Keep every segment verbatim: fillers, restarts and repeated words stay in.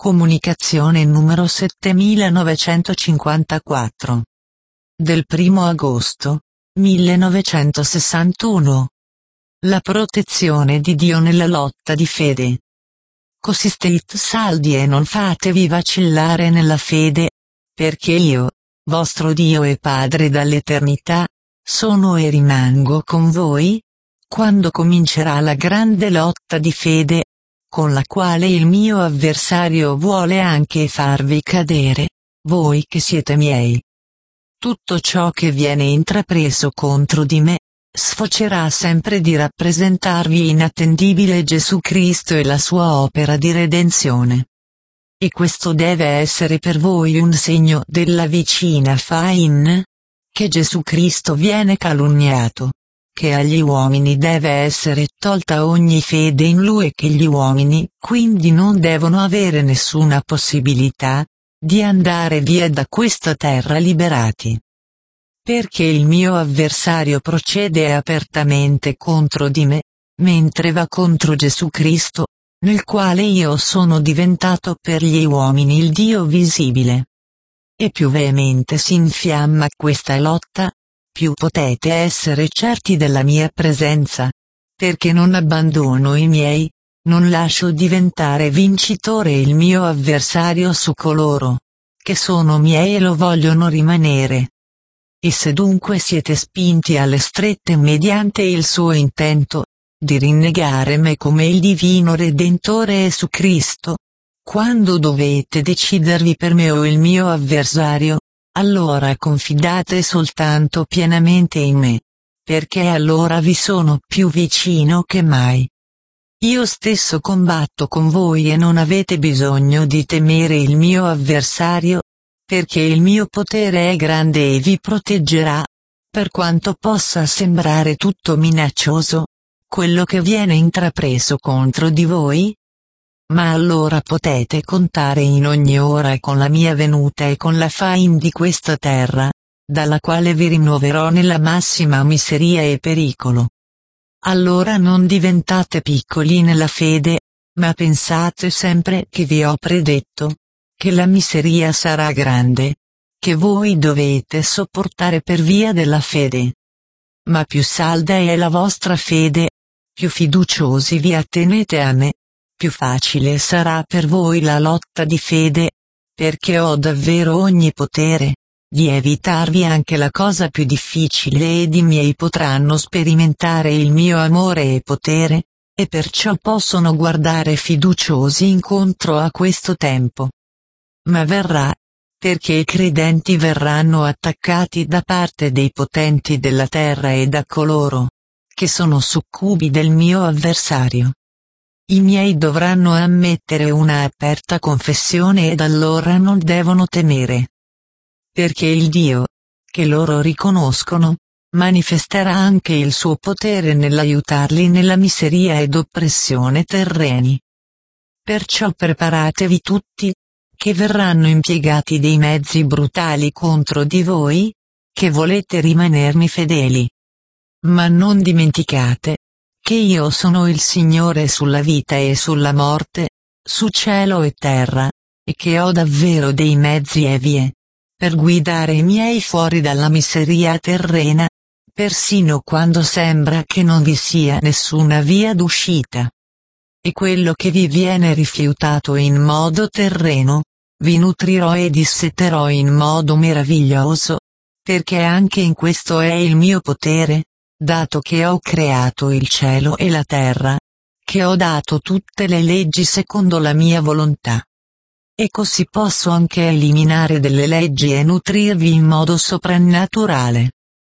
Comunicazione numero settemilanovecentocinquantaquattro. Del primo agosto, millenovecentosessantuno. La protezione di Dio nella lotta di fede. Così state saldi e non fatevi vacillare nella fede, perché io, vostro Dio e Padre dall'eternità, sono e rimango con voi, quando comincerà la grande lotta di fede, con la quale il mio avversario vuole anche farvi cadere, voi che siete miei. Tutto ciò che viene intrapreso contro di me, sfocerà sempre di rappresentarvi inattendibile Gesù Cristo e la sua opera di redenzione. E questo deve essere per voi un segno della vicina fin, che Gesù Cristo viene calunniato, che agli uomini deve essere tolta ogni fede in Lui e che gli uomini quindi non devono avere nessuna possibilità di andare via da questa terra liberati. Perché il mio avversario procede apertamente contro di me, mentre va contro Gesù Cristo, nel quale io sono diventato per gli uomini il Dio visibile. E più veemente si infiamma questa lotta, più potete essere certi della mia presenza, perché non abbandono i miei, non lascio diventare vincitore il mio avversario su coloro che sono miei e lo vogliono rimanere. E se dunque siete spinti alle strette mediante il suo intento, di rinnegare me come il divino Redentore e su Cristo, quando dovete decidervi per me o il mio avversario, allora confidate soltanto pienamente in me, perché allora vi sono più vicino che mai. Io stesso combatto con voi e non avete bisogno di temere il mio avversario, perché il mio potere è grande e vi proteggerà, per quanto possa sembrare tutto minaccioso, quello che viene intrapreso contro di voi. Ma allora potete contare in ogni ora con la mia venuta e con la fin di questa terra, dalla quale vi rimuoverò nella massima miseria e pericolo. Allora non diventate piccoli nella fede, ma pensate sempre che vi ho predetto, che la miseria sarà grande, che voi dovete sopportare per via della fede. Ma più salda è la vostra fede, più fiduciosi vi attenete a me, più facile sarà per voi la lotta di fede, perché ho davvero ogni potere di evitarvi anche la cosa più difficile ed i miei potranno sperimentare il mio amore e potere, e perciò possono guardare fiduciosi incontro a questo tempo. Ma verrà, perché i credenti verranno attaccati da parte dei potenti della terra e da coloro che sono succubi del mio avversario. I miei dovranno ammettere una aperta confessione ed allora non devono temere. Perché il Dio, che loro riconoscono, manifesterà anche il suo potere nell'aiutarli nella miseria ed oppressione terreni. Perciò preparatevi tutti, che verranno impiegati dei mezzi brutali contro di voi, che volete rimanermi fedeli. Ma non dimenticate che io sono il Signore sulla vita e sulla morte, su cielo e terra, e che ho davvero dei mezzi e vie per guidare i miei fuori dalla miseria terrena, persino quando sembra che non vi sia nessuna via d'uscita. E quello che vi viene rifiutato in modo terreno, vi nutrirò e disseterò in modo meraviglioso, perché anche in questo è il mio potere, dato che ho creato il cielo e la terra, che ho dato tutte le leggi secondo la mia volontà. E così posso anche eliminare delle leggi e nutrirvi in modo soprannaturale.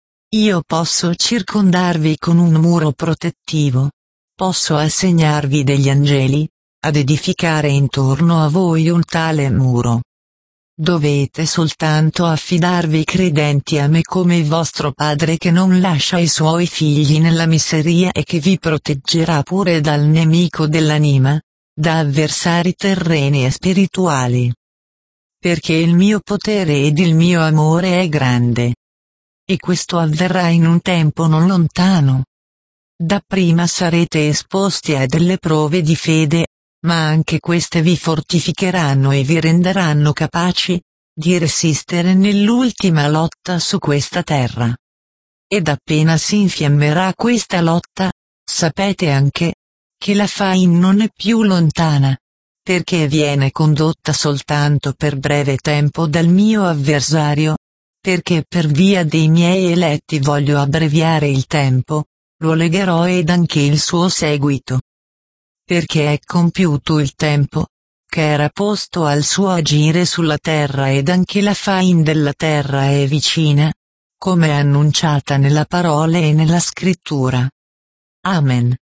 Io posso circondarvi con un muro protettivo, posso assegnarvi degli angeli, ad edificare intorno a voi un tale muro. Dovete soltanto affidarvi credenti a me come vostro Padre che non lascia i suoi figli nella miseria e che vi proteggerà pure dal nemico dell'anima, da avversari terreni e spirituali. Perché il mio potere ed il mio amore è grande. E questo avverrà in un tempo non lontano. Dapprima sarete esposti a delle prove di fede, ma anche queste vi fortificheranno e vi renderanno capaci di resistere nell'ultima lotta su questa terra. Ed appena si infiammerà questa lotta, sapete anche che la Fain non è più lontana, perché viene condotta soltanto per breve tempo dal mio avversario, perché per via dei miei eletti voglio abbreviare il tempo, lo legherò ed anche il suo seguito. Perché è compiuto il tempo, che era posto al suo agire sulla terra ed anche la Fain della terra è vicina, come annunciata nella parola e nella scrittura. Amen.